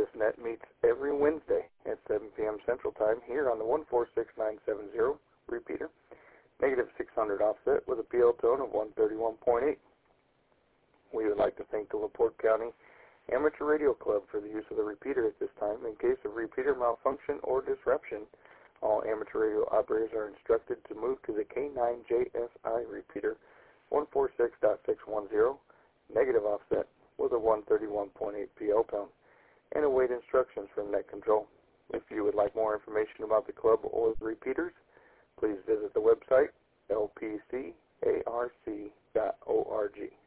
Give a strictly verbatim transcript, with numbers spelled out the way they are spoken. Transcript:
This net meets every Wednesday at seven p.m. Central Time here on the one four six nine seven zero repeater, negative six hundred offset with a P L tone of one thirty-one point eight. We would like to thank the LaPorte County Amateur Radio Club for the use of the repeater at this time. In case of repeater malfunction or disruption, all amateur radio operators are instructed to move to the K nine J S I repeater one forty-six point six one zero, negative offset with a one thirty-one point eight P L tone, and await instructions from Net Control. If you would like more information about the club or the repeaters, please visit the website L P C A R C dot org.